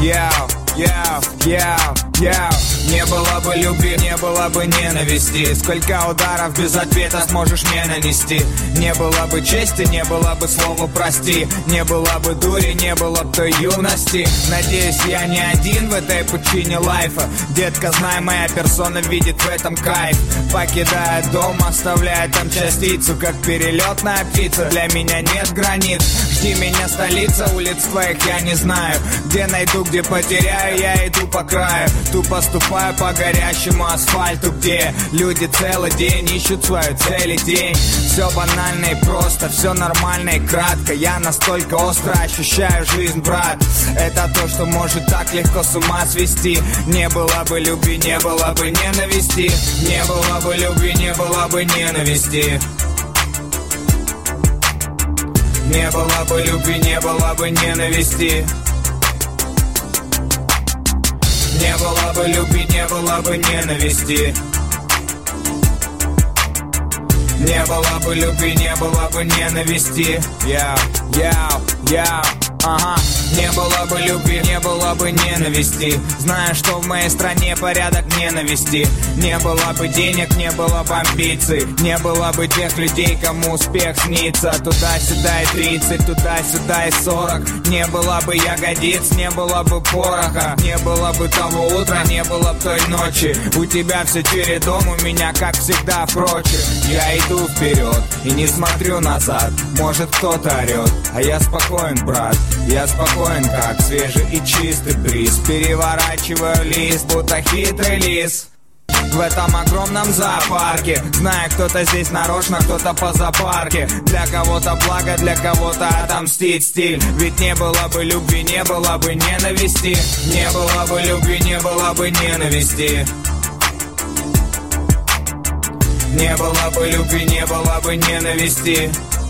Не было бы любви, не было бы ненависти. Сколько ударов без ответа сможешь мне нанести? Не было бы чести, не было бы слова прости. Не было бы дури, не было бы той юности. Надеюсь, я не один в этой пучине лайфа. Детка, знай, моя персона видит в этом кайф. Покидая дом, оставляя там частицу. Как перелетная птица, для меня нет границ. Жди меня, столица, улиц твоих я не знаю. Где найду, где потеряю, я иду по краю. Тупо ступаю по горящему асфальту, где люди целый день ищут свою цель и день. Все банально и просто, все нормально и кратко. Я настолько остро ощущаю жизнь, брат. Это то, что может так легко с ума свести. Не было бы любви, не было бы ненависти. Не было бы любви, не было бы ненависти. Не было бы любви, не было бы ненависти. Не было бы любви, не было бы ненависти. Не было бы любви, не было бы ненависти. Ага. Не было бы любви, не было бы ненависти. Зная, что в моей стране порядок ненависти. Не было бы денег, не было бы амбиций. Не было бы тех людей, кому успех снится. Туда-сюда и 30, туда-сюда и 40. Не было бы ягодиц, не было бы пороха. Не было бы того утра, не было бы той ночи. У тебя все чередом, у меня, как всегда, впрочем. Я иду вперед и не смотрю назад. Может, кто-то орет, а я спокоен, брат. Я спокоен, как свежий и чистый бриз. Переворачиваю лист, будто хитрый лис в этом огромном зоопарке. Знаю, кто-то здесь нарочно, кто-то по зоопарке. Для кого-то благо, для кого-то отомстить стиль. Ведь не было бы любви, не было бы ненависти. Не было бы любви, не было бы ненависти. Не было бы любви, не было бы ненависти.